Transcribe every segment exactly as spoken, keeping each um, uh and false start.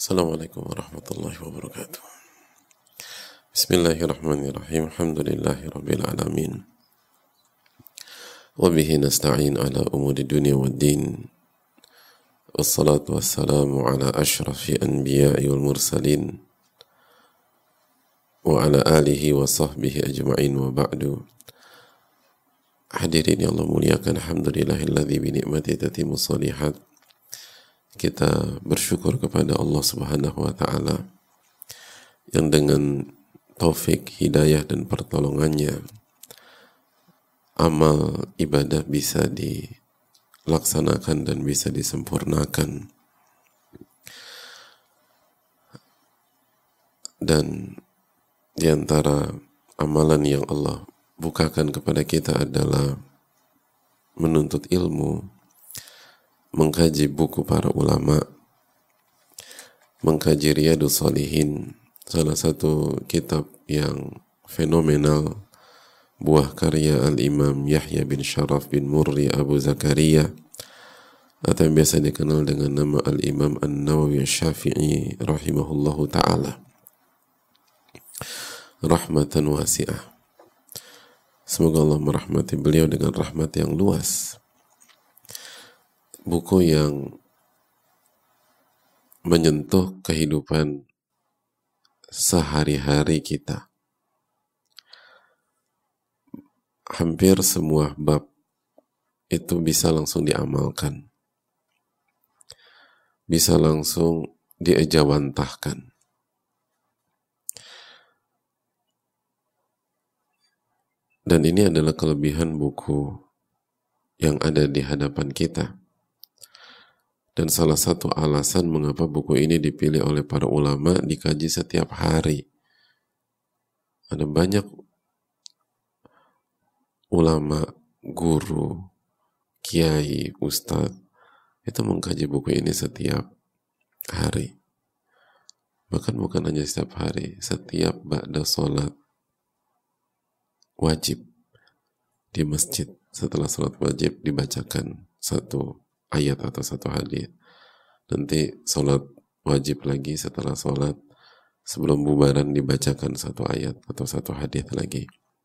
Assalamualaikum warahmatullahi wabarakatuh. Bismillahirrahmanirrahim. Alhamdulillahi rabbil alamin. Wa bihi nasta'in ala umuri dunya waddin. Wassalatu wassalamu ala ashrafi anbiya'i wal mursalin wa ala alihi wa sahbihi ajma'in wa ba'du. Hadirin yang Allah muliakan, alhamdulillahilladzi bi ni'mati tatimmu shalihat. Kita bersyukur kepada Allah Subhanahu wa ta'ala yang dengan taufik, hidayah dan pertolongannya amal ibadah bisa dilaksanakan dan bisa disempurnakan. Dan di antara amalan yang Allah bukakan kepada kita adalah menuntut ilmu, mengkaji buku para ulama, mengkaji Riyadhus Shalihin, salah satu kitab yang fenomenal, buah karya Al-Imam Yahya bin Sharaf bin Murri Abu Zakaria, atau yang biasa dikenal dengan nama Al-Imam An-Nawawi Syafi'i rahimahullahu ta'ala, rahmatan wasi'ah. Semoga Allah merahmati beliau dengan rahmat yang luas. Buku yang menyentuh kehidupan sehari-hari kita. Hampir semua bab itu bisa langsung diamalkan, bisa langsung diejawantahkan. Dan ini adalah kelebihan buku yang ada di hadapan kita. Dan salah satu alasan mengapa buku ini dipilih oleh para ulama, dikaji setiap hari. Ada banyak ulama, guru, kiai, ustadz, itu mengkaji buku ini setiap hari. Bahkan bukan hanya setiap hari, setiap ba'da sholat wajib di masjid, setelah sholat wajib dibacakan satu ayat atau satu hadis. Nanti sholat wajib lagi, setelah sholat sebelum bubaran dibacakan satu ayat atau satu hadis lagi.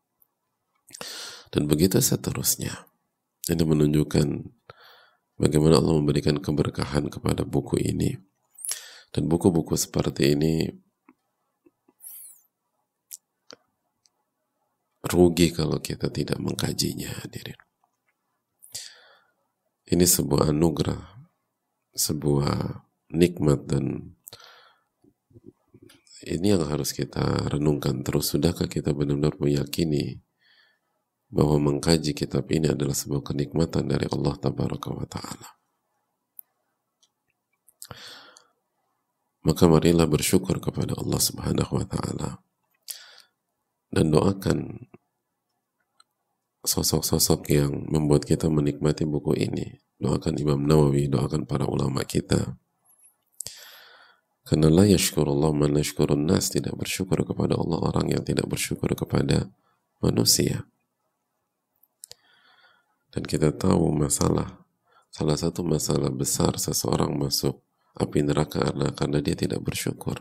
Dan begitu seterusnya. Ini menunjukkan bagaimana Allah memberikan keberkahan kepada buku ini. Dan buku-buku seperti ini rugi kalau kita tidak mengkajinya, hadirin. Ini sebuah anugerah, sebuah nikmat, dan ini yang harus kita renungkan terus. Sudahkah kita benar-benar meyakini bahwa mengkaji kitab ini adalah sebuah kenikmatan dari Allah Tabaraka wa Ta'ala? Maka marilah bersyukur kepada Allah Subhanahu wa Ta'ala dan doakan sosok-sosok yang membuat kita menikmati buku ini. Doakan Imam Nawawi, doakan para ulama kita. Karena la yashkurullah man la yashkurun nas, tidak bersyukur kepada Allah orang yang tidak bersyukur kepada manusia. Dan kita tahu masalah, salah satu masalah besar seseorang masuk api neraka adalah karena dia tidak bersyukur.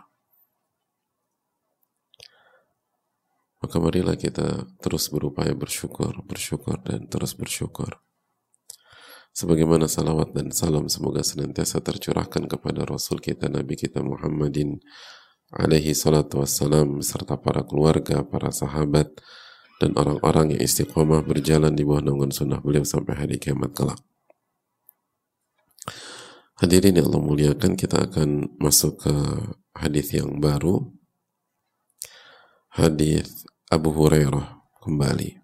Maka marilah kita terus berupaya bersyukur, bersyukur dan terus bersyukur. Sebagaimana salawat dan salam semoga senantiasa tercurahkan kepada Rasul kita, Nabi kita Muhammadin alaihi salatu wassalam, serta para keluarga, para sahabat, dan orang-orang yang istiqomah berjalan di bawah naungan sunnah beliau sampai hari kiamat kelak. Hadirin yang Allah muliakan, kita akan masuk ke hadis yang baru. Hadis Abu Hurairah kembali.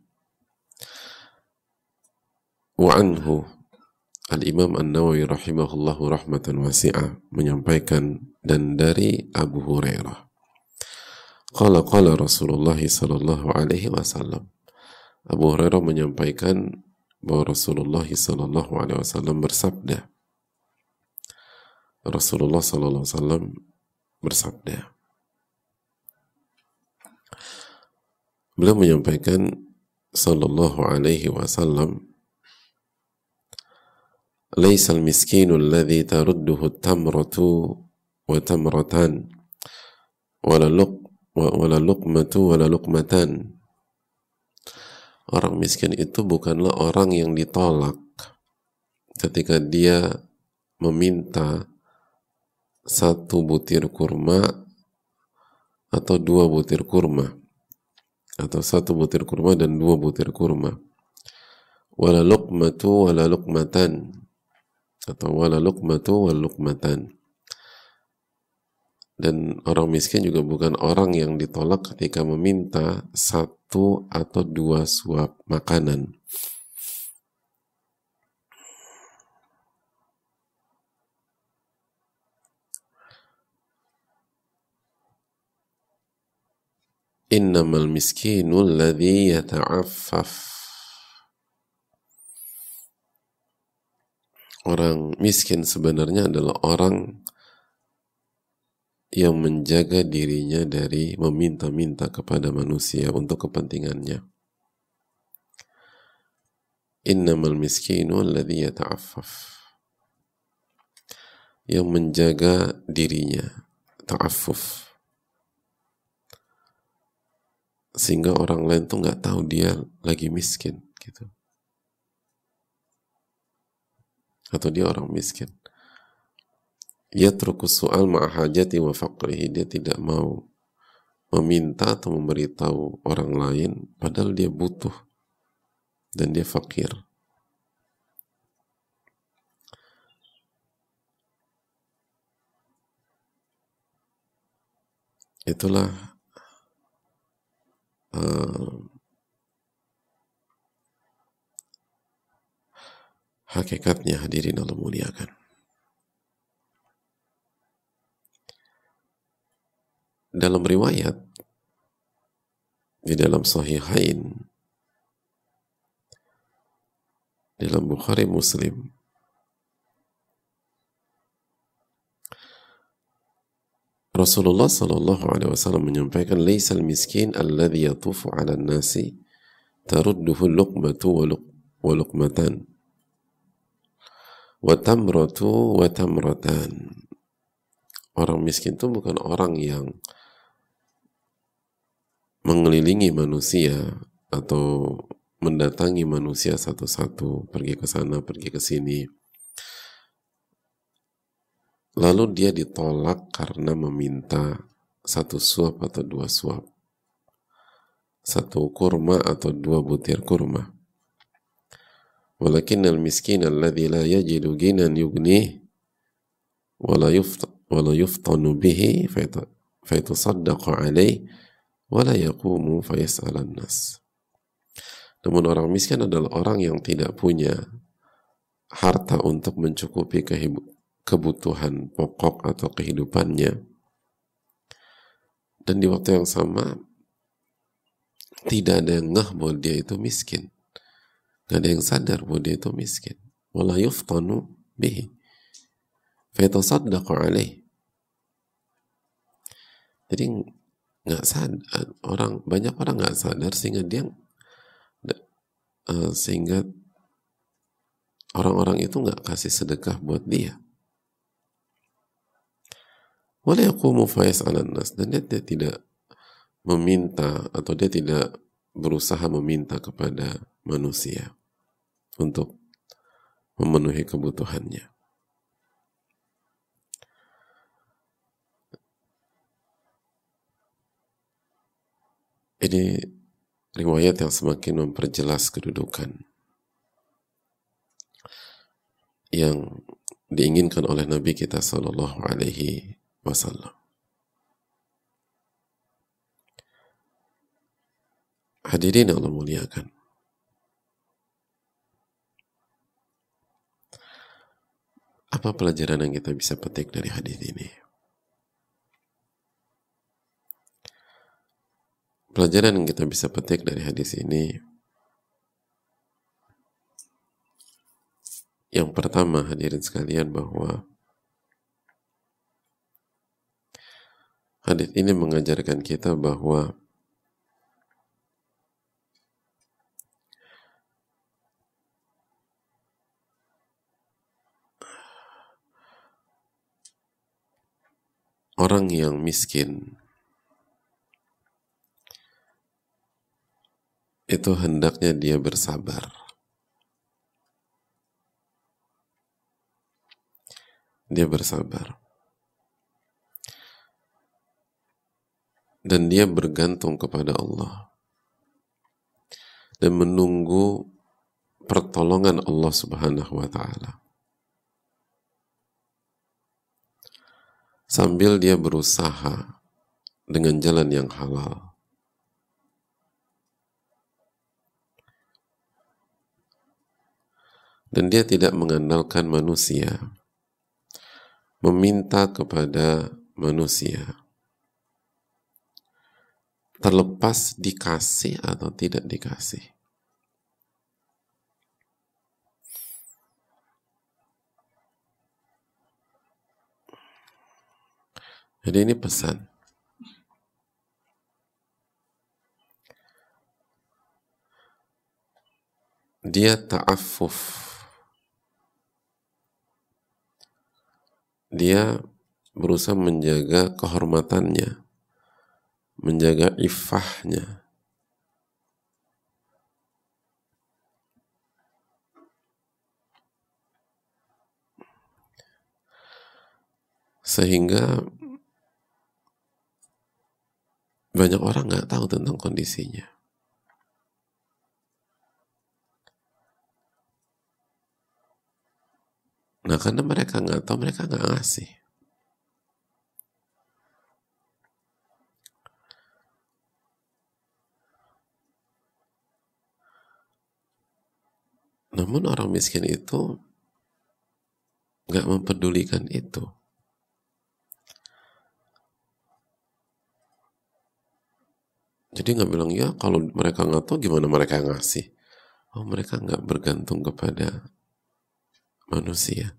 Wa anhu, Al-Imam An-Nawawi rahimahullahu rahmatan wasi'ah menyampaikan, dan dari Abu Hurairah, qala qala Rasulullah sallallahu alaihi wasallam, Abu Hurairah menyampaikan bahwa Rasulullah sallallahu alaihi wasallam bersabda. Rasulullah sallallahu alaihi wasallam bersabda. Beliau menyampaikan sallallahu alaihi wasallam, laisal miskinu alladhi tarudduhu at-tamratu wa tamratan wala luq wala luqmatu wala luqmatan. Orang miskin itu bukanlah orang yang ditolak ketika dia meminta satu butir kurma atau dua butir kurma, atau satu butir kurma dan dua butir kurma. Wala luqmatu wala luqmatan, atau wala luqmatu wala luqmatan. Dan orang miskin juga bukan orang yang ditolak ketika meminta satu atau dua suap makanan. Innamal miskinu alladhi yata'affaf. Orang miskin sebenarnya adalah orang yang menjaga dirinya dari meminta-minta kepada manusia untuk kepentingannya. Innamal miskinu alladhi yata'affaf. Yang menjaga dirinya, ta'affuf. Sehingga orang lain tuh nggak tahu dia lagi miskin, gitu. Atau dia orang miskin. Yatruku su'al ma'ahajati wa faqrihi. Dia tidak mau meminta atau memberitahu orang lain padahal dia butuh dan dia fakir. Itulah uh, hakikatnya, hadirin Allah muliakan. Dalam riwayat di dalam Sahihain, dalam Bukhari Muslim, Rasulullah sallallahu alaihi wasallam menyampaikan, "Laisal miskin alladhi yatufu 'ala an-nasi tarudduhu luqmatu wa luqmatan wa tamratu wa tamratan." Orang miskin itu bukan orang yang mengelilingi manusia atau mendatangi manusia satu-satu, pergi ke sana, pergi ke sini, lalu dia ditolak karena meminta satu suap atau dua suap, satu kurma atau dua butir kurma. Walakinnal miskin alladhi la yajidu ginan yugnih wala yuftanu bihi fayatasaddaqu alaih wala yaqumu fayas'alan nas. Namun orang miskin adalah orang yang tidak punya harta untuk mencukupi kebutuhan pokok atau kehidupannya, dan di waktu yang sama tidak ada yang ngeh bahwa dia itu miskin, gak ada yang sadar bahwa dia itu miskin. Wala yuftanu bihi fayatasaddaqu alaih. Jadi nggak sadar, orang banyak orang nggak sadar sehingga dia uh, sehingga orang-orang itu nggak kasih sedekah buat dia. Wala yaqumu fayas'alan nas, dan dia, dia tidak meminta atau dia tidak berusaha meminta kepada manusia untuk memenuhi kebutuhannya. Ini riwayat yang semakin memperjelas kedudukan yang diinginkan oleh Nabi kita sallallahu alaihi wasallam. Hadirin Allah muliakan. Apa pelajaran yang kita bisa petik dari hadis ini? Pelajaran yang kita bisa petik dari hadis ini, yang pertama, hadirin sekalian, bahwa hadis ini mengajarkan kita bahwa orang yang miskin itu hendaknya dia bersabar. Dia bersabar. Dan dia bergantung kepada Allah. Dan menunggu pertolongan Allah Subhanahu wa Ta'ala. Sambil dia berusaha dengan jalan yang halal. Dan dia tidak mengandalkan manusia, meminta kepada manusia, terlepas dikasih atau tidak dikasih. Jadi ini pesan. Dia ta'affuf. Dia berusaha menjaga kehormatannya, menjaga iffahnya. Sehingga banyak orang nggak tahu tentang kondisinya. Nah, karena mereka nggak tahu, mereka nggak ngasih. Namun orang miskin itu nggak mempedulikan itu. Jadi nggak bilang, ya kalau mereka nggak tahu gimana mereka ngasih. Oh, mereka nggak bergantung kepada manusia.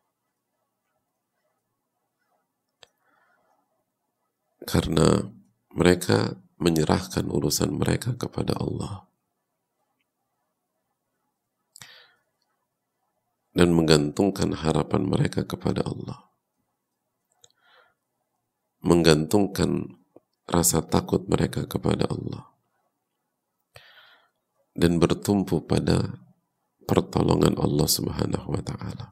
Karena mereka menyerahkan urusan mereka kepada Allah. Dan menggantungkan harapan mereka kepada Allah. Menggantungkan rasa takut mereka kepada Allah. Dan bertumpu pada pertolongan Allah Subhanahu wa Ta'ala.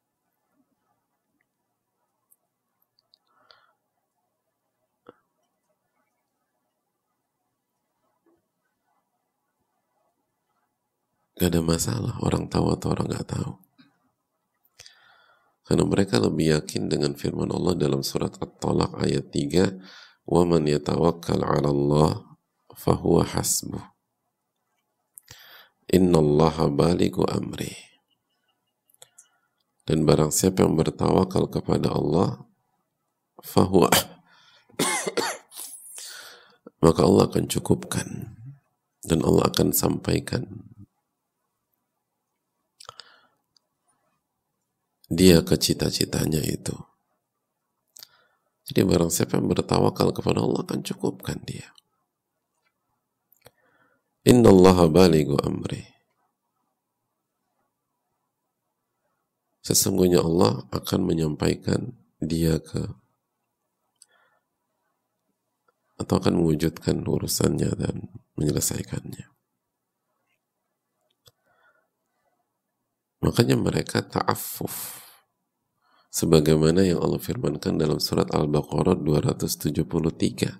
Gak ada masalah orang tahu atau orang gak tahu. Karena mereka lebih yakin dengan firman Allah dalam surat At-Talaq ayat tiga, وَمَنْ يَتَوَكَّلْ عَلَى اللَّهِ فَهُوَ حَسْبُهُ إِنَّ اللَّهَ بَالِغُ أَمْرِهِ. Dan barang siapa yang bertawakal kepada Allah, fahuwa, maka Allah akan cukupkan dan Allah akan sampaikan dia ke cita-citanya itu. Jadi barang siapa yang bertawakal kepada Allah akan cukupkan dia. Inna allaha balighu amri. Sesungguhnya Allah akan menyampaikan dia ke atau akan mewujudkan urusannya dan menyelesaikannya. Makanya mereka ta'affuf. Sebagaimana yang Allah firmankan dalam surat Al-Baqarah dua ratus tujuh puluh tiga.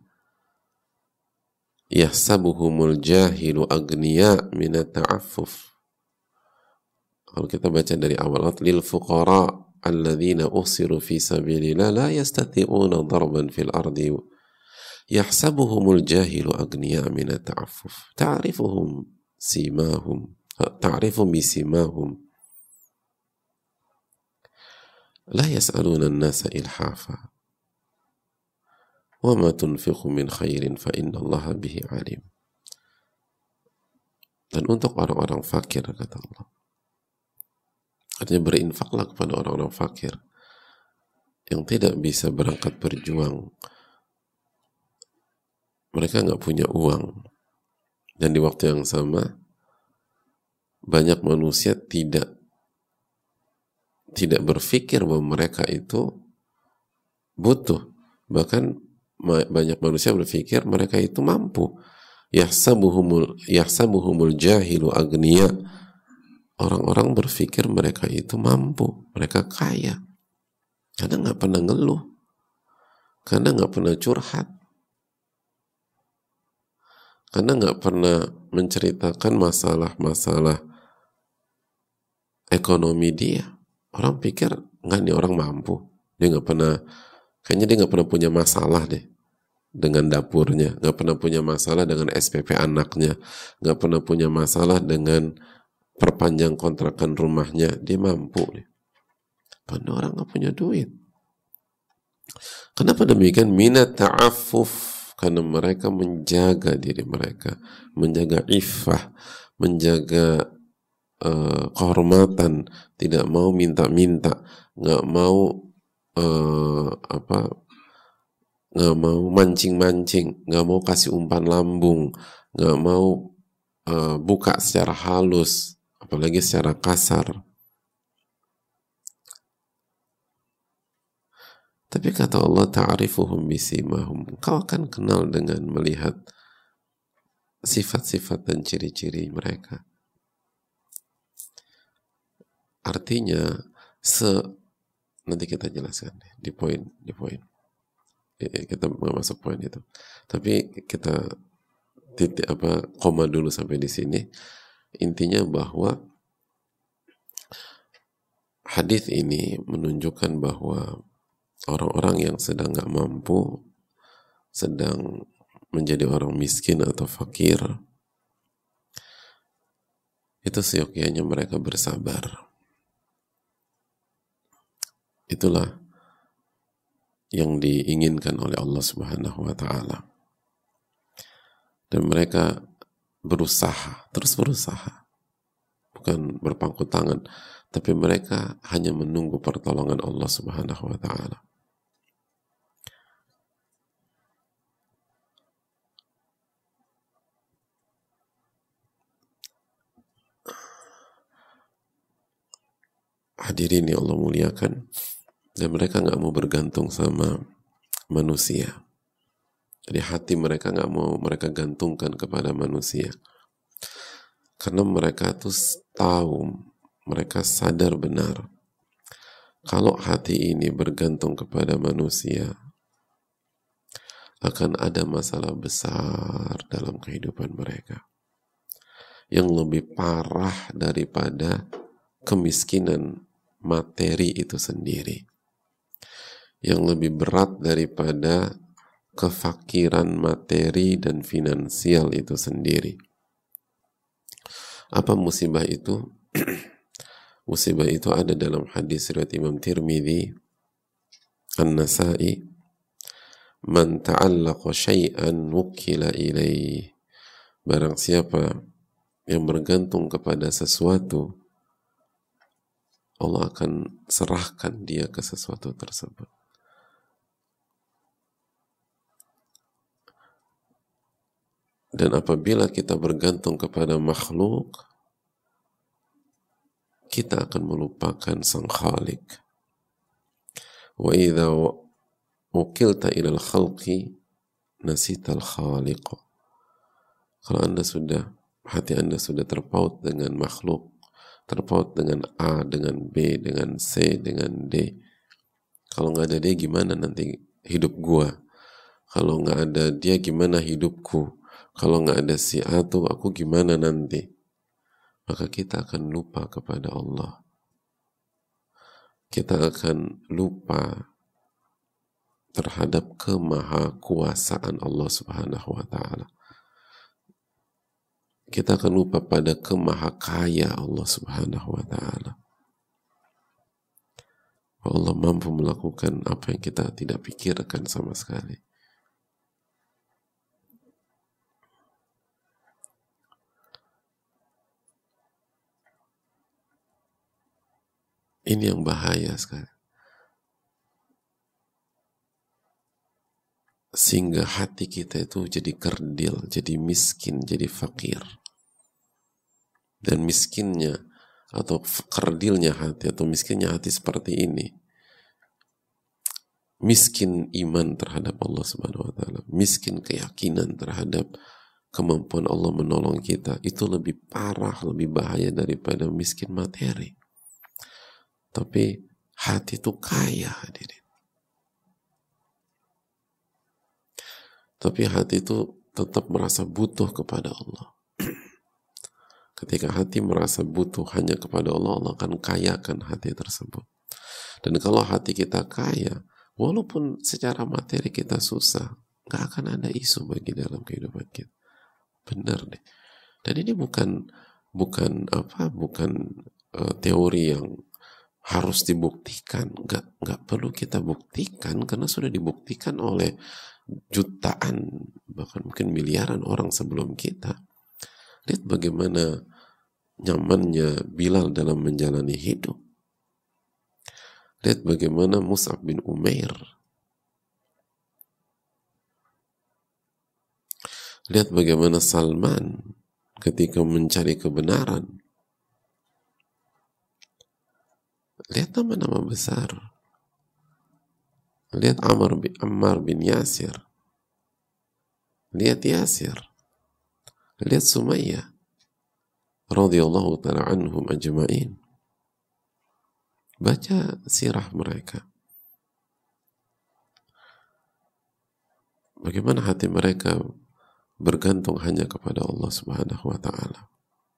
Yahsabuhumul jahilu agniya minat ta'affuf. Kalau kita baca dari awal, lil fuqara alladzina usiru fi sabilillah la yastati'una darban fil ardi yahsabuhumul jahilu agniya minat ta'affuf. Ta'rifuhum simahum ta'rifu bisimahum la yas'aluna an-nasa ilhafa wa ma tunfiqu min khairin fa inna allaha bihi alim. Dan untuk orang-orang fakir, kata Allah, artinya berinfaklah kepada orang-orang fakir yang tidak bisa berangkat berjuang, mereka nggak punya uang, dan di waktu yang sama banyak manusia tidak tidak berpikir bahwa mereka itu butuh. Bahkan banyak manusia berpikir mereka itu mampu. Yahsabuhumul yahsabuhumul jahilu agniya. Orang-orang berpikir mereka itu mampu, mereka kaya. Karena nggak pernah ngeluh, karena nggak pernah curhat, karena nggak pernah menceritakan masalah-masalah ekonomi dia. Orang pikir nggak, nih orang mampu, dia nggak pernah, kayaknya dia nggak pernah punya masalah deh dengan dapurnya, nggak pernah punya masalah dengan S P P anaknya, nggak pernah punya masalah dengan perpanjang kontrakan rumahnya, dia mampu deh. Padahal orang nggak punya duit. Kenapa demikian? Minat ta'affuf, karena mereka menjaga diri mereka, menjaga iffah, menjaga uh, kehormatan, tidak mau minta-minta, nggak mau uh, apa, nggak mau mancing-mancing, nggak mau kasih umpan lambung, nggak mau uh, buka secara halus, apalagi secara kasar. Tapi kata Allah, ta'rifuhum bisimahum, kau akan kenal dengan melihat sifat-sifat dan ciri-ciri mereka. Artinya, se nanti kita jelaskan di poin di poin. Kita nggak masuk poin itu. Tapi kita titik apa koma dulu sampai di sini. Intinya bahwa hadis ini menunjukkan bahwa orang-orang yang sedang nggak mampu, sedang menjadi orang miskin atau fakir, itu seyogyanya mereka bersabar. Itulah yang diinginkan oleh Allah Subhanahu wa Ta'ala. Dan mereka berusaha, terus berusaha, bukan berpangku tangan, tapi mereka hanya menunggu pertolongan Allah Subhanahu wa Ta'ala. Hadirin yang Allah muliakan, dan mereka nggak mau bergantung sama manusia. Jadi hati mereka nggak mau mereka gantungkan kepada manusia, karena mereka tuh tahu, mereka sadar benar kalau hati ini bergantung kepada manusia, akan ada masalah besar dalam kehidupan mereka yang lebih parah daripada kemiskinan materi itu sendiri, yang lebih berat daripada kefakiran materi dan finansial itu sendiri. Apa musibah itu? Musibah itu ada dalam hadis riwayat Imam Tirmidzi, An-Nasa'i, man ta'allaqa syai'an wukila ilaih. Barang siapa yang bergantung kepada sesuatu, Allah akan serahkan dia ke sesuatu tersebut. Dan apabila kita bergantung kepada makhluk, kita akan melupakan Sang Khalik. Wa idza wukilta ilal khalqi nasital khaliq. Kalau Anda sudah, hati Anda sudah terpaut dengan makhluk, terpaut dengan A, dengan B, dengan C, dengan D. Kalau nggak ada dia, gimana nanti hidup gua? Kalau nggak ada dia, gimana hidupku? Kalau nggak ada si A tuh, aku gimana nanti? Maka kita akan lupa kepada Allah. Kita akan lupa terhadap kemahakuasaan Allah Subhanahu wa Ta'ala. Kita akan lupa pada kemahakaya Allah Subhanahu wa Ta'ala. Allah mampu melakukan apa yang kita tidak pikirkan sama sekali. Ini yang bahaya sekali. Sehingga hati kita itu jadi kerdil, jadi miskin, jadi fakir. Dan miskinnya atau kerdilnya hati atau miskinnya hati seperti ini miskin iman terhadap Allah Subhanahu wa taala, miskin keyakinan terhadap kemampuan Allah menolong kita, itu lebih parah, lebih bahaya daripada miskin materi. Tapi hati itu kaya, hadirin. Tapi hati itu tetap merasa butuh kepada Allah. Ketika hati merasa butuh hanya kepada Allah, Allah akan kayakan hati tersebut. Dan kalau hati kita kaya, walaupun secara materi kita susah, gak akan ada isu bagi dalam kehidupan kita. Benar deh. Dan ini bukan bukan apa, bukan uh, teori yang harus dibuktikan. Gak, gak perlu kita buktikan karena sudah dibuktikan oleh jutaan, bahkan mungkin miliaran orang sebelum kita. Lihat bagaimana nyamannya Bilal dalam menjalani hidup. Lihat bagaimana Mus'ab bin Umair. Lihat bagaimana Salman ketika mencari kebenaran. Lihat nama-nama besar. Lihat Ammar bin, Ammar bin Yasir. Lihat Yasir. Lihat Sumayyah radhiyallahu ta'ala anhum ajma'in. Baca sirah mereka. Bagaimana hati mereka bergantung hanya kepada Allah Subhanahu wa ta'ala.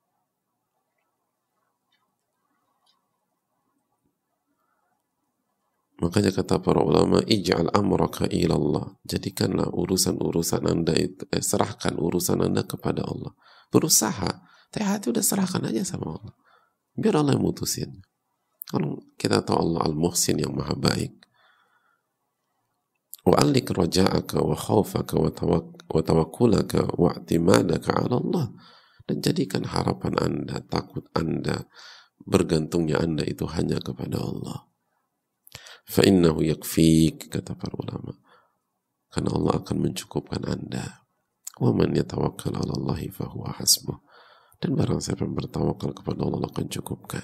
Makanya kata para ulama, ij'al amraka ila Allah. Jadikanlah urusan-urusan Anda itu, eh, serahkan urusan Anda kepada Allah. Berusaha, tapi hati udah serahkan aja sama Allah. Biar Allah yang mutusin. Kalau kita tahu Allah Al-Muhsin yang maha baik. Wa'allik raja'aka wa khawfaka wa tawakkulaka wa i'timadaka ala Allah. Dan jadikan harapan Anda, takut Anda, bergantungnya Anda itu hanya kepada Allah. Fa'innahu yakfik, kata para ulama. Karena Allah akan mencukupkan Anda. Wa man yatawakkal 'ala Allahi fahuwa hasbuh. Dan barang siapa yang bertawakal kepada Allah, Allah akan cukupkan.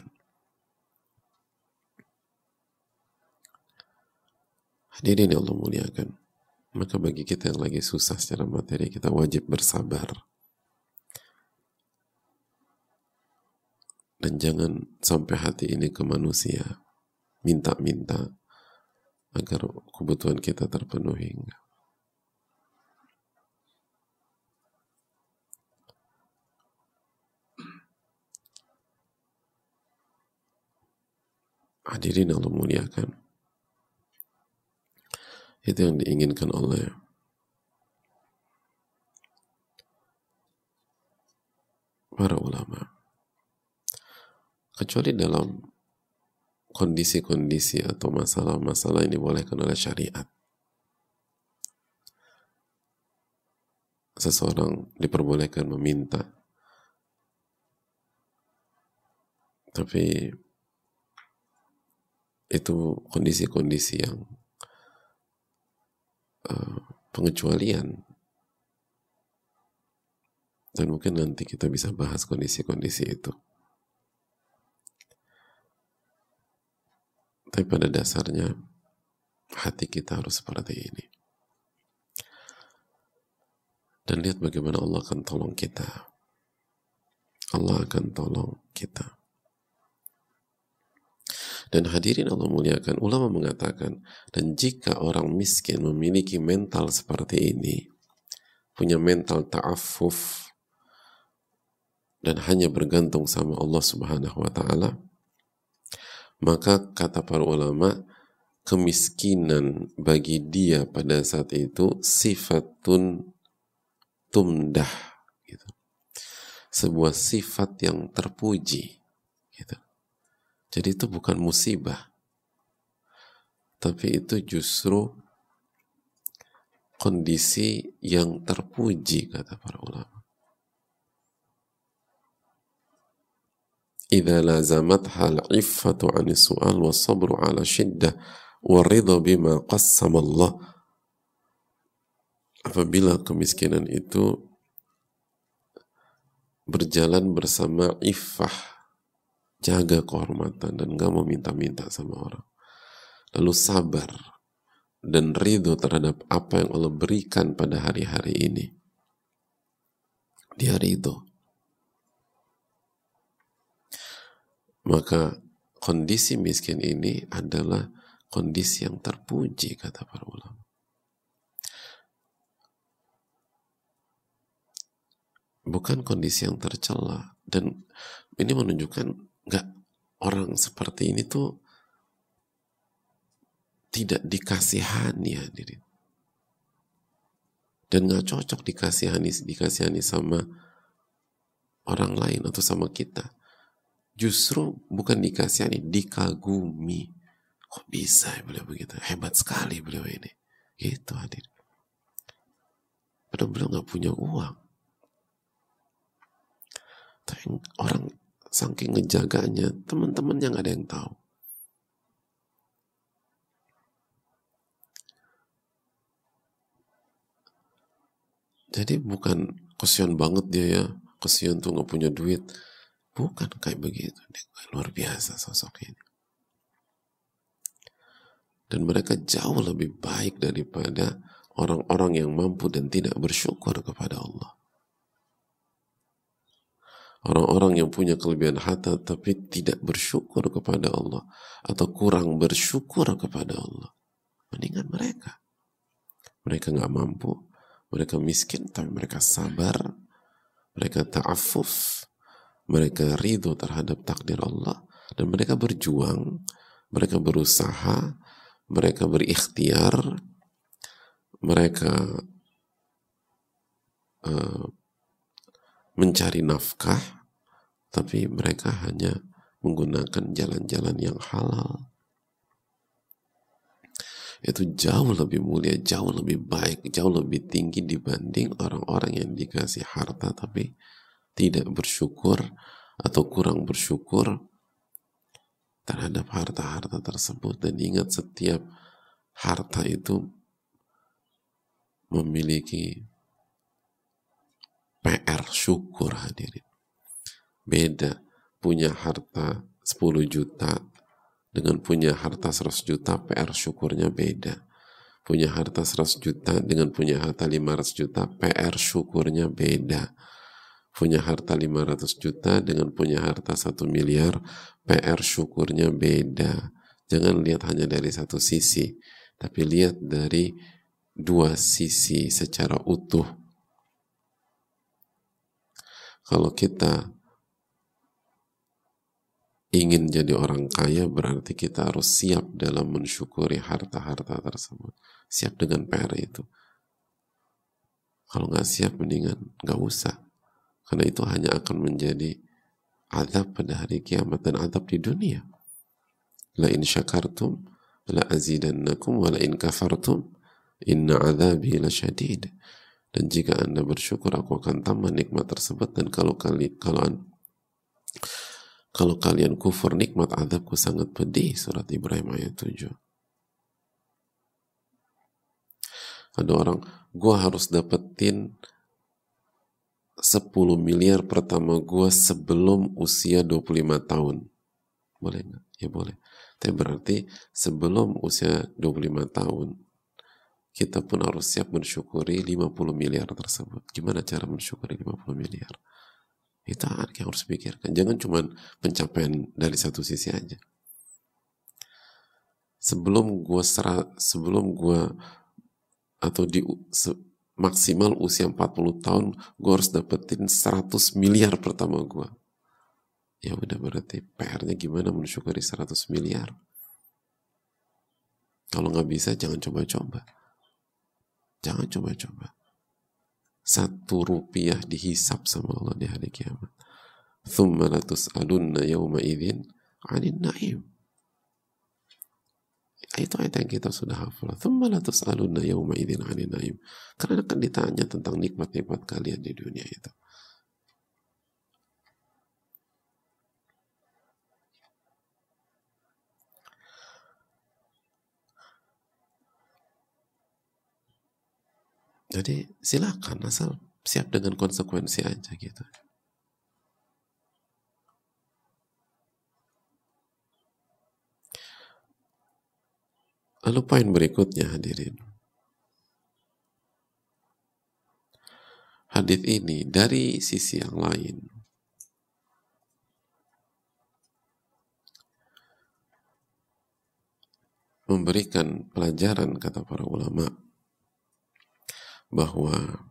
Hadirin yang Allah muliakan. Maka bagi kita yang lagi susah secara materi, kita wajib bersabar. Dan jangan sampai hati ini ke manusia. Minta-minta agar kebutuhan kita terpenuhi. Hadirin Allah muliakan. Itu yang diinginkan oleh para ulama. Kecuali dalam kondisi-kondisi atau masalah-masalah yang dibolehkan oleh syariat. Seseorang diperbolehkan meminta, tapi itu kondisi-kondisi yang uh, pengecualian. Dan mungkin nanti kita bisa bahas kondisi-kondisi itu. Tapi pada dasarnya hati kita harus seperti ini. Dan lihat bagaimana Allah akan tolong kita. Allah akan tolong kita. Dan hadirin Allah muliakan, ulama mengatakan, dan jika orang miskin memiliki mental seperti ini, punya mental ta'affuf, dan hanya bergantung sama Allah Subhanahu wa ta'ala, maka kata para ulama, kemiskinan bagi dia pada saat itu sifatun tumdah, gitu. Sebuah sifat yang terpuji, gitu. Jadi itu bukan musibah, tapi itu justru kondisi yang terpuji, kata para ulama. Idza lazamatha al-iffatu 'ani su'al wa sabru 'ala shiddah wa ridha bima qassama Allah. Apabila kemiskinan itu berjalan bersama iffah, jaga kehormatan dan gak mau minta-minta sama orang, lalu sabar dan ridho terhadap apa yang Allah berikan pada hari-hari ini. Dia ridho. Maka kondisi miskin ini adalah kondisi yang terpuji, kata para ulama. Bukan kondisi yang tercela. Dan ini menunjukkan nggak, orang seperti ini tuh tidak dikasihani, hadirin. Dan nggak cocok dikasihani, dikasihani sama orang lain atau sama kita. Justru bukan dikasihani, dikagumi. Kok bisa ya beliau begitu? Hebat sekali beliau ini. Gitu, hadirin. Padahal beliau nggak punya uang. Tapi orang saking ngejaganya, teman-temannya nggak ada yang tahu. Jadi bukan kasihan banget dia ya, kasihan tuh nggak punya duit. Bukan kayak begitu. Luar biasa sosok ini. Dan mereka jauh lebih baik daripada orang-orang yang mampu dan tidak bersyukur kepada Allah. Orang-orang yang punya kelebihan harta tapi tidak bersyukur kepada Allah atau kurang bersyukur kepada Allah, mendingan mereka. Mereka nggak mampu, mereka miskin tapi mereka sabar, mereka ta'affuf, mereka ridho terhadap takdir Allah, dan mereka berjuang, mereka berusaha, mereka berikhtiar, mereka uh, mencari nafkah, tapi mereka hanya menggunakan jalan-jalan yang halal. Itu jauh lebih mulia, jauh lebih baik, jauh lebih tinggi dibanding orang-orang yang dikasih harta tapi tidak bersyukur atau kurang bersyukur terhadap harta-harta tersebut. Dan ingat, setiap harta itu memiliki P R syukur, hadirin. Beda punya harta sepuluh juta dengan punya harta seratus juta, P R syukurnya beda. Punya harta seratus juta dengan punya harta lima ratus juta, P R syukurnya beda. Punya harta lima ratus juta dengan punya harta satu miliar, P R syukurnya beda. Jangan lihat hanya dari satu sisi, tapi lihat dari dua sisi secara utuh. Kalau kita ingin jadi orang kaya, berarti kita harus siap dalam mensyukuri harta-harta tersebut. Siap dengan P R itu. Kalau nggak siap, mendingan nggak usah. Karena itu hanya akan menjadi azab pada hari kiamat dan azab di dunia. La in syakartum la azidannakum wa la in kafartum inna azabi lasyadid. Dan jika Anda bersyukur, aku akan tambah nikmat tersebut. Dan kalau kali kalau kalau kalian kufur, nikmat azabku sangat pedih. Surat Ibrahim ayat tujuh. Ada orang, gue harus dapetin sepuluh miliar pertama gue sebelum usia dua puluh lima tahun. Boleh nggak? Ya boleh. Tapi berarti sebelum usia dua puluh lima tahun, kita pun harus siap mensyukuri lima puluh miliar tersebut. Gimana cara mensyukuri lima puluh miliar? Itu yang harus pikirkan. Jangan cuma pencapaian dari satu sisi aja. Sebelum gue serat, sebelum gue atau di se, maksimal usia empat puluh tahun, gue harus dapetin seratus miliar pertama gue. Ya udah, berarti P R-nya gimana mensyukuri seratus miliar? Kalau nggak bisa, jangan coba-coba. Jangan coba-coba. Satu rupiah dihisap sama Allah di hari kiamat. Thumma latus'alunna yawma idzin 'anil na'im. Itu ayat yang kita sudah hafal. Thumma latus'alunna yawma idzin 'anil na'im. Karena akan ditanya tentang nikmat-nikmat kalian di dunia itu. Jadi silakan, asal siap dengan konsekuensi aja gitu. Lalu poin berikutnya hadirin. Hadis ini dari sisi yang lain memberikan pelajaran, kata para ulama, bahwa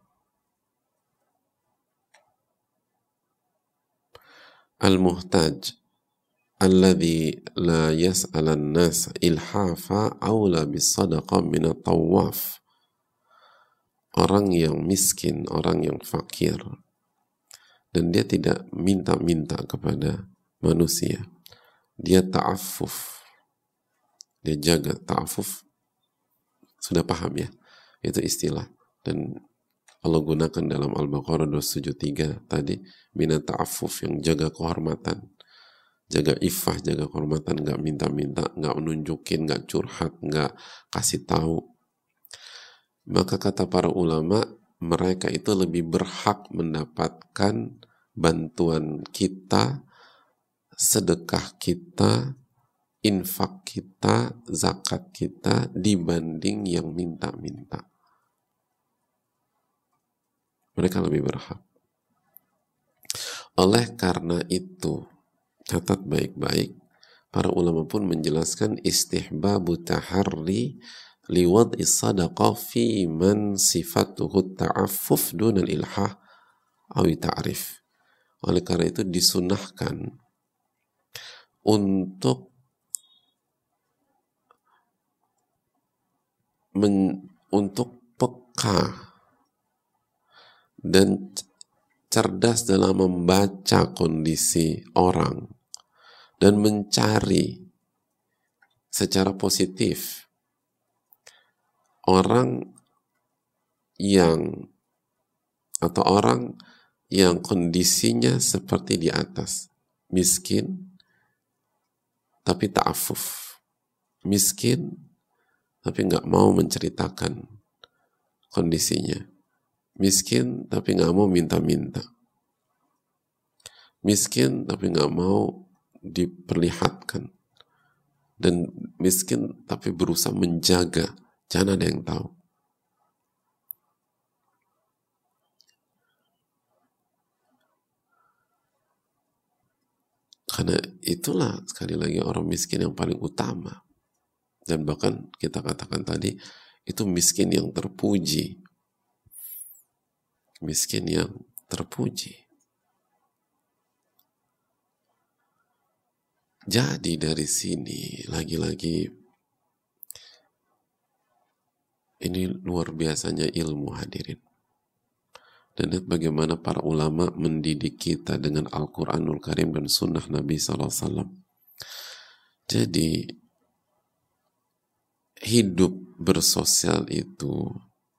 al-muhtaj alladhi la yas'alan nas ilhafa awla bis-sadaqah min at-tawaf. Orang yang miskin, orang yang fakir, dan dia tidak minta-minta kepada manusia, dia ta'affuf, dia jaga. Ta'affuf sudah paham ya, itu istilah, dan Allah gunakan dalam Al-Baqarah dua ratus tujuh puluh tiga tadi, mina ta'affuf, yang jaga kehormatan, jaga iffah, jaga kehormatan, nggak minta-minta, nggak menunjukin, nggak curhat, nggak kasih tahu. Maka kata para ulama, mereka itu lebih berhak mendapatkan bantuan kita, sedekah kita, infak kita, zakat kita, dibanding yang minta-minta. Mereka lebih berhak. Oleh karena itu, catat baik-baik, para ulama pun menjelaskan istihbabu taharri liwad'i sadaqah fi man sifatuhu ta'affuf dunal ilhah awi ta'rif. Oleh karena itu disunahkan untuk men, untuk peka dan cerdas dalam membaca kondisi orang dan mencari secara positif orang yang atau orang yang kondisinya seperti di atas, miskin tapi ta'affuf, miskin tapi nggak mau menceritakan kondisinya, miskin tapi nggak mau minta-minta, miskin tapi nggak mau diperlihatkan, dan miskin tapi berusaha menjaga jangan ada yang tahu. Karena itulah sekali lagi orang miskin yang paling utama, dan bahkan kita katakan tadi itu miskin yang terpuji, miskin yang terpuji. Jadi dari sini lagi-lagi ini luar biasanya ilmu hadirin. Dan lihat bagaimana para ulama mendidik kita dengan Al-Quranul Karim dan Sunnah Nabi shallallahu alaihi wasallam. Jadi hidup bersosial itu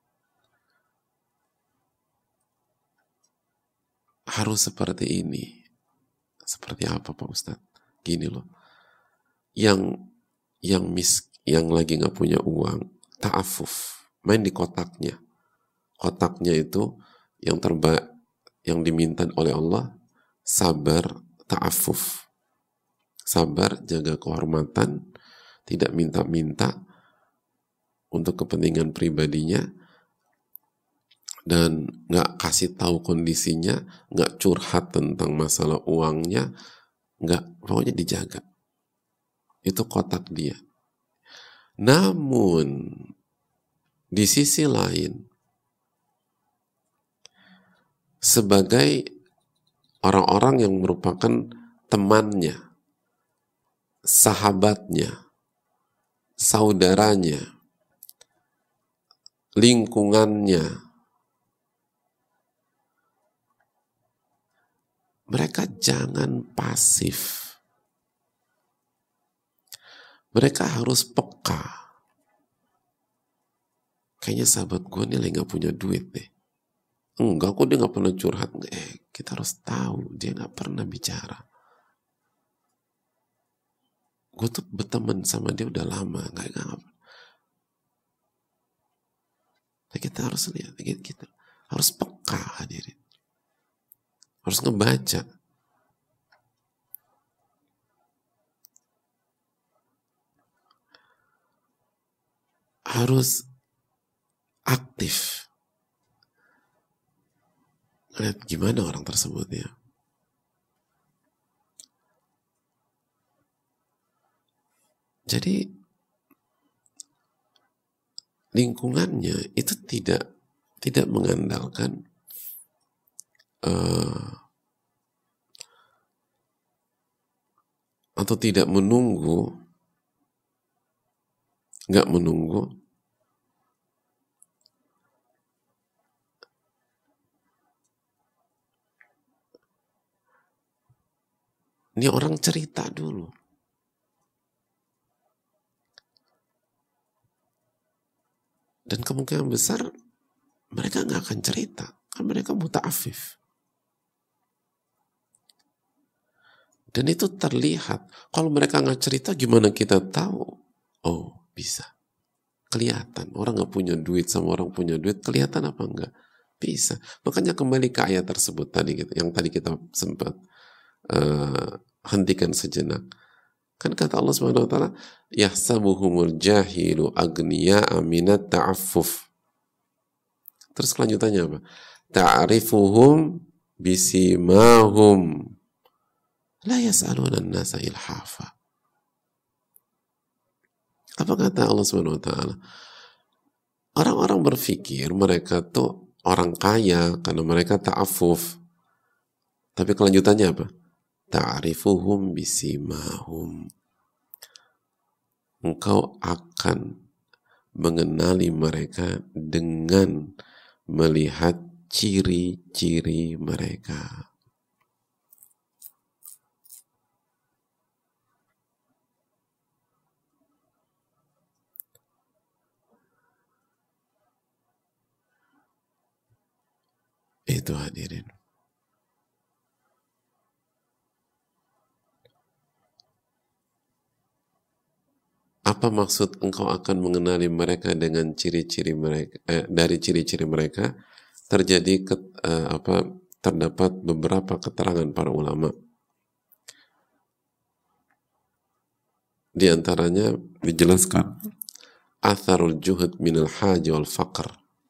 harus seperti ini. Seperti apa Pak Ustadz? Gini loh, yang yang mis yang lagi nggak punya uang, ta'affuf, main di kotaknya. Kotaknya itu yang terbaik, yang diminta oleh Allah, sabar, ta'affuf. Sabar, jaga kehormatan, tidak minta-minta untuk kepentingan pribadinya, dan nggak kasih tahu kondisinya, nggak curhat tentang masalah uangnya, nggak, pokoknya dijaga. Itu kotak dia. Namun di sisi lain, sebagai orang-orang yang merupakan temannya, sahabatnya, saudaranya, lingkungannya, mereka jangan pasif. Mereka harus peka. Kayaknya sahabat gue nih lagi gak punya duit deh. Enggak, kok dia gak pernah curhat. Eh, kita harus tahu, dia gak pernah bicara. Gue tuh berteman sama dia udah lama. Gak, gak. Nah, kita harus lihat, kita harus peka hadirin. Harus ngebaca. harus aktif. Lihat gimana orang tersebut ya. Jadi lingkungannya itu tidak tidak mengandalkan uh, atau tidak menunggu, nggak menunggu ini orang cerita dulu. Dan kemungkinan besar mereka nggak akan cerita, kan mereka muta'affif. Dan itu terlihat. Kalau mereka nggak cerita, gimana kita tahu? Oh, bisa. Kelihatan. Orang nggak punya duit sama orang punya duit, kelihatan apa enggak? Bisa. Makanya kembali ke ayat tersebut tadi, yang tadi kita sempat uh, hentikan sejenak. Kan kata Allah Subhanahu wa taala, yahsabuhumul jahilu agniya'a minat ta'affuf. Terus kelanjutannya apa? Ta'rifuhum bisimahum la yas'aluna an-nasa ilhafa. Apa kata Allah Subhanahu wa taala? Orang-orang berpikir mereka tuh orang kaya karena mereka ta'affuf. Tapi kelanjutannya apa? Ta'rifuhum bisimahum. Engkau akan mengenali mereka dengan melihat ciri-ciri mereka. Itu hadirin. Apa maksud engkau akan mengenali mereka dengan ciri-ciri mereka? Eh, dari ciri-ciri mereka terjadi ke, eh, apa? Terdapat beberapa keterangan para ulama. Di antaranya dijelaskan atharul juhud minal haji wal faqr.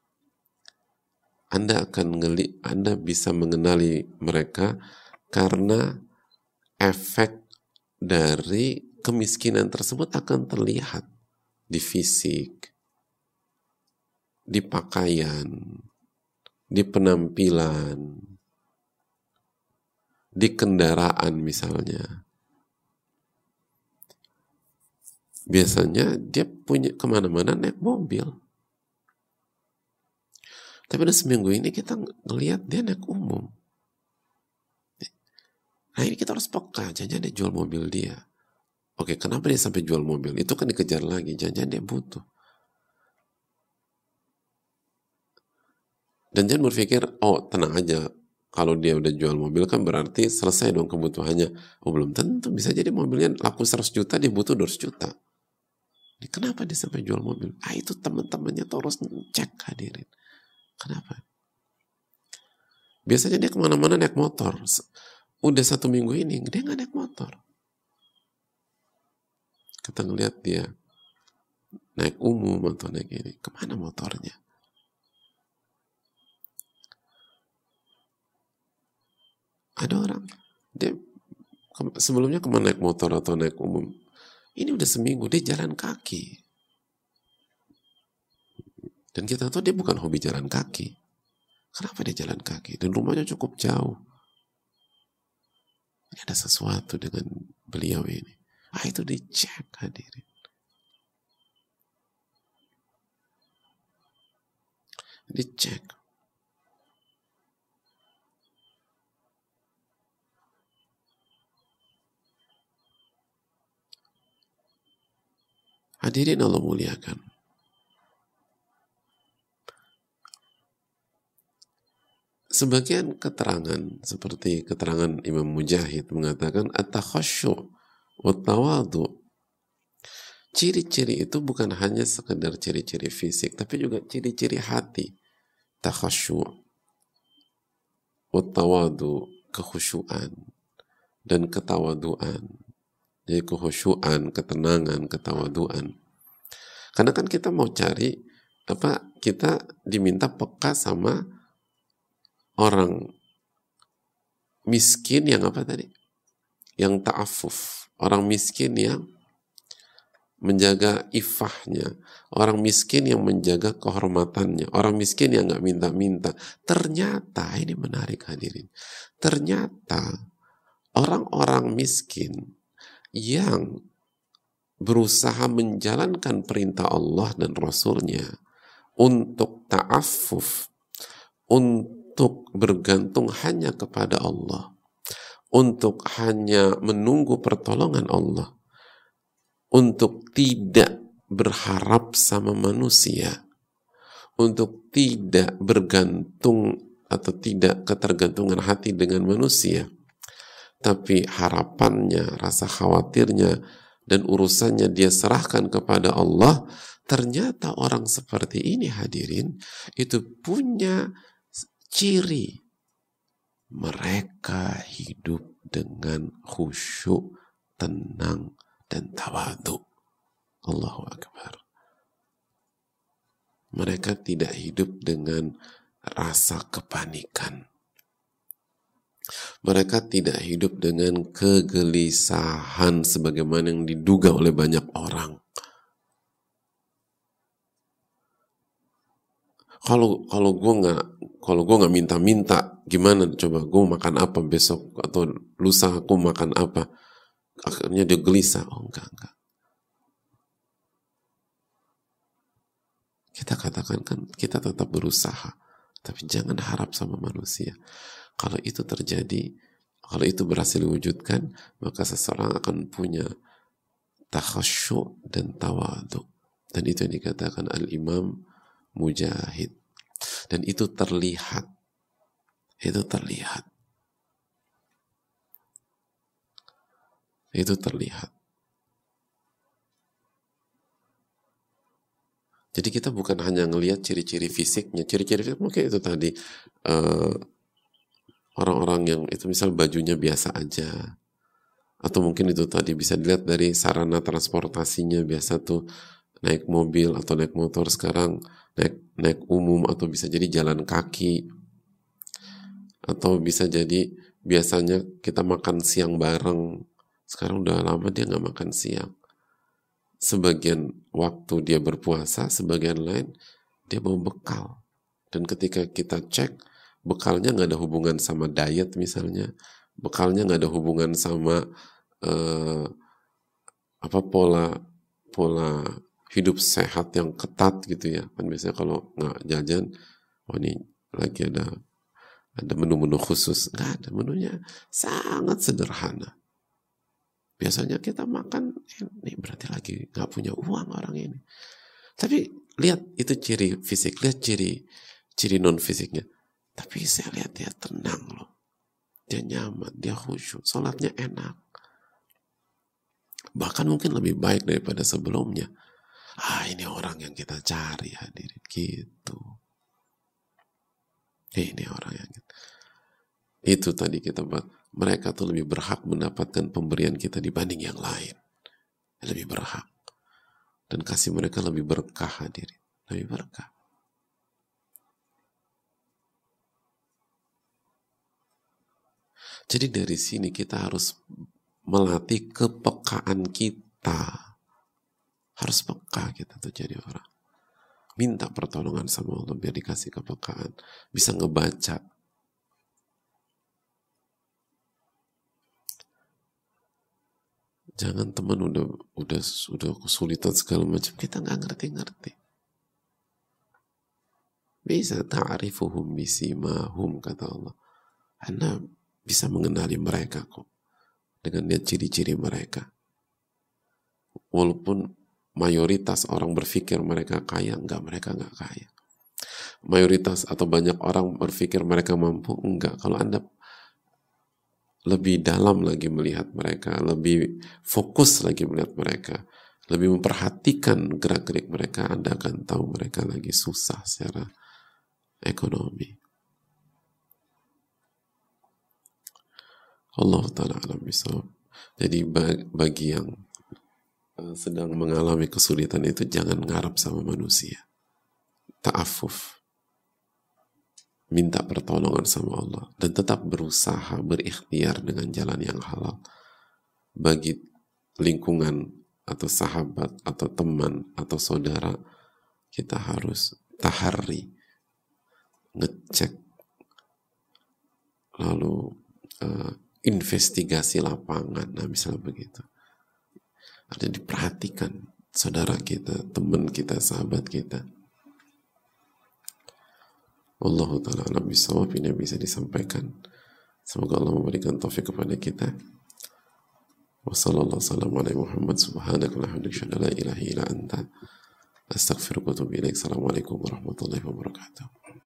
Anda akan ngeli, Anda bisa mengenali mereka karena efek dari kemiskinan tersebut akan terlihat di fisik, di pakaian, di penampilan, di kendaraan misalnya. Biasanya dia punya kemana-mana naik mobil. Tapi udah seminggu ini kita ngelihat dia naik umum. Nah ini kita harus peka, jangan-jangan dia jual mobil dia. Oke, kenapa dia sampai jual mobil? Itu kan dikejar lagi, jangan-jangan dia butuh. Dan jangan berpikir, oh tenang aja, kalau dia udah jual mobil kan berarti selesai dong kebutuhannya. Oh belum tentu, bisa jadi mobilnya laku seratus juta, dia butuh dua ratus juta. Ini kenapa dia sampai jual mobil? Ah itu teman-temannya tuh harus cek hadirin. Kenapa? Biasanya dia kemana-mana naik motor. Udah satu minggu ini, dia nggak naik motor. Kita ngeliat dia naik umum atau naik ini. Kemana motornya? Ada orang, dia sebelumnya kemana naik motor atau naik umum. Ini udah seminggu, dia jalan kaki. Dan kita tahu dia bukan hobi jalan kaki. Kenapa dia jalan kaki? Dan rumahnya cukup jauh. Ini ada sesuatu dengan beliau ini. Ah itu dicek hadirin. Dicek. Hadirin Allah muliakan. Sebagian keterangan seperti keterangan Imam Mujahid mengatakan at-takhasyu' wa tawadu. Ciri-ciri itu bukan hanya sekedar ciri-ciri fisik, tapi juga ciri-ciri hati. Takhasyu' wa tawadu, kekhusyuan dan ketawaduan. Jadi kekhusyuan, ketenangan, ketawaduan. Karena kan kita mau cari apa? Kita diminta peka sama orang miskin yang apa tadi? Yang ta'affuf. Orang miskin yang menjaga ifahnya. Orang miskin yang menjaga kehormatannya. Orang miskin yang nggak minta-minta. Ternyata, ini menarik hadirin. Ternyata orang-orang miskin yang berusaha menjalankan perintah Allah dan Rasulnya untuk ta'affuf, untuk bergantung hanya kepada Allah, untuk hanya menunggu pertolongan Allah, untuk tidak berharap sama manusia, untuk tidak bergantung atau tidak ketergantungan hati dengan manusia, tapi harapannya, rasa khawatirnya, dan urusannya dia serahkan kepada Allah. Ternyata orang seperti ini hadirin, itu punya ciri. Mereka hidup dengan khusyuk, tenang, dan tawadhu. Allahu Akbar. Mereka tidak hidup dengan rasa kepanikan. Mereka tidak hidup dengan kegelisahan sebagaimana yang diduga oleh banyak orang. Kalau kalau gue nggak kalau gue nggak minta-minta, gimana coba gue makan apa besok atau lusa aku makan apa? Akhirnya dia gelisah. Oh enggak enggak. Kita katakan kan kita tetap berusaha, tapi jangan harap sama manusia. Kalau itu terjadi, kalau itu berhasil diwujudkan, maka seseorang akan punya takhasyuk dan tawadhu. Dan itu yang dikatakan Al-Imam Mujahid. Dan itu terlihat. Itu terlihat. Itu terlihat. Jadi kita bukan hanya ngelihat ciri-ciri fisiknya. Ciri-ciri fisik mungkin itu tadi. Uh, orang-orang yang itu misal bajunya biasa aja, atau mungkin itu tadi bisa dilihat dari sarana transportasinya, biasa tuh naik mobil atau naik motor, sekarang naik naik umum, atau bisa jadi jalan kaki, atau bisa jadi biasanya kita makan siang bareng, sekarang udah lama dia nggak makan siang. Sebagian waktu dia berpuasa, sebagian lain dia bawa bekal, dan ketika kita cek bekalnya nggak ada hubungan sama diet misalnya, bekalnya nggak ada hubungan sama uh, apa pola pola hidup sehat yang ketat gitu ya. Kan biasanya kalau nggak jajan, oh ini lagi ada ada menu-menu khusus. Nggak ada, menunya sangat sederhana. Biasanya kita makan, ini berarti lagi nggak punya uang orang ini. Tapi lihat itu ciri fisik, lihat ciri ciri non fisiknya. Tapi saya lihat dia tenang loh. Dia nyaman, dia khusyuk, sholatnya enak. Bahkan mungkin lebih baik daripada sebelumnya. Ah, ini orang yang kita cari hadirin, gitu. Ini orang yang kita. Itu tadi kita bahas. Mereka tuh lebih berhak mendapatkan pemberian kita dibanding yang lain. Lebih berhak. Dan kasih mereka lebih berkah hadirin. Lebih berkah. Jadi dari sini kita harus melatih kepekaan kita. Harus peka kita tuh jadi orang. Minta pertolongan sama Allah biar dikasih kepekaan. Bisa ngebaca. Jangan teman udah udah udah kesulitan segala macam, kita nggak ngerti-ngerti. Bisa ta'rifuhum bisimahum, kata Allah. Anda bisa mengenali mereka kok dengan lihat ciri-ciri mereka. Walaupun mayoritas orang berpikir mereka kaya, enggak, mereka enggak kaya. Mayoritas atau banyak orang berpikir mereka mampu, enggak. Kalau Anda lebih dalam lagi melihat mereka, lebih fokus lagi melihat mereka, lebih memperhatikan gerak-gerik mereka, Anda akan tahu mereka lagi susah secara ekonomi. Allah Ta'ala alam bisawab. Jadi bagi yang uh, sedang mengalami kesulitan itu jangan ngarap sama manusia. Ta'afuf, minta pertolongan sama Allah dan tetap berusaha berikhtiar dengan jalan yang halal. Bagi lingkungan atau sahabat atau teman atau saudara, kita harus tahari, ngecek, lalu uh, investigasi lapangan. Nah, misalnya begitu. Ada diperhatikan saudara kita, teman kita, sahabat kita. Wallahu ta'ala alam bisawab. Ini bisa disampaikan. Semoga Allah memberikan taufik kepada kita. Wassallallahu wasallam ala Muhammad subhanaka wa bihamdika la ilaha illa anta astaghfiruka wa atubu ilaik. Assalamualaikum warahmatullahi wabarakatuh.